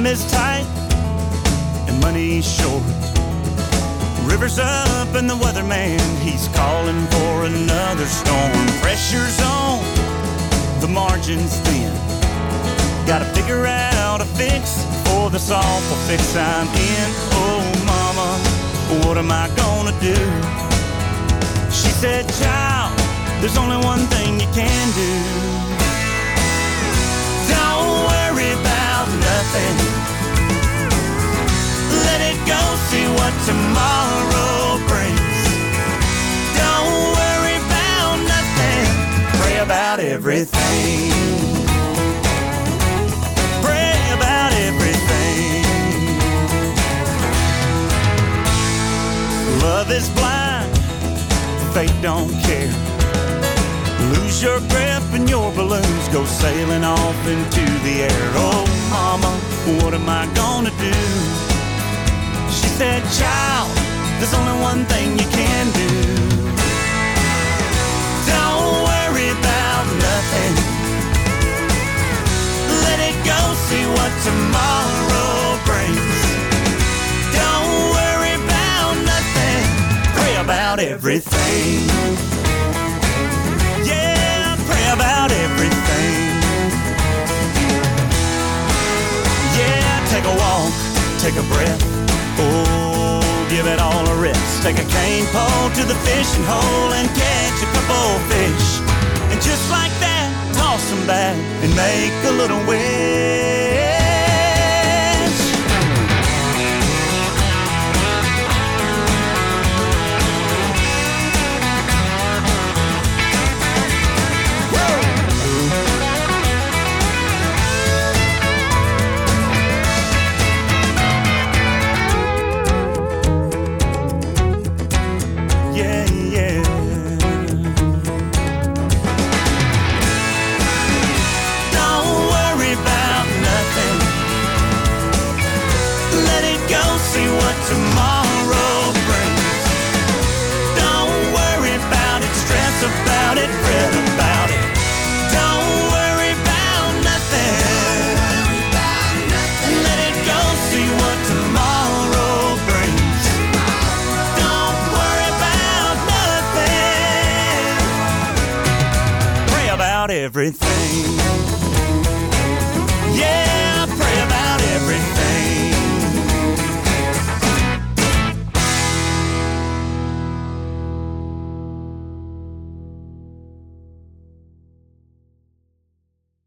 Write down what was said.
is tight and money's short. River's up and the weatherman, he's calling for another storm. Pressure's on, the margin's thin. Gotta figure out a fix for this awful fix I'm in. Oh mama, what am I gonna do? She said, child, there's only one thing you can do. Don't worry about nothing. Let it go, see what tomorrow brings. Don't worry about nothing. Pray about everything. Pray about everything. Love is blind, fate don't care. Lose your grip and your balloons go sailing off into the air. Oh mama, what am I gonna do? She said, child, there's only one thing you can do. Don't worry about nothing. Let it go, see what tomorrow brings. Don't worry about nothing. Pray about everything. Yeah, pray about everything. Yeah, take a walk, take a breath. Oh, give it all a rest. Take a cane pole to the fishing hole and catch a couple fish. And just like that, toss them back and make a little wish. Tomorrow brings. Don't worry about it, stress about it, fret about it. Don't worry about nothing. Let it go, see what tomorrow brings. Don't worry about nothing. Pray about everything. Yeah.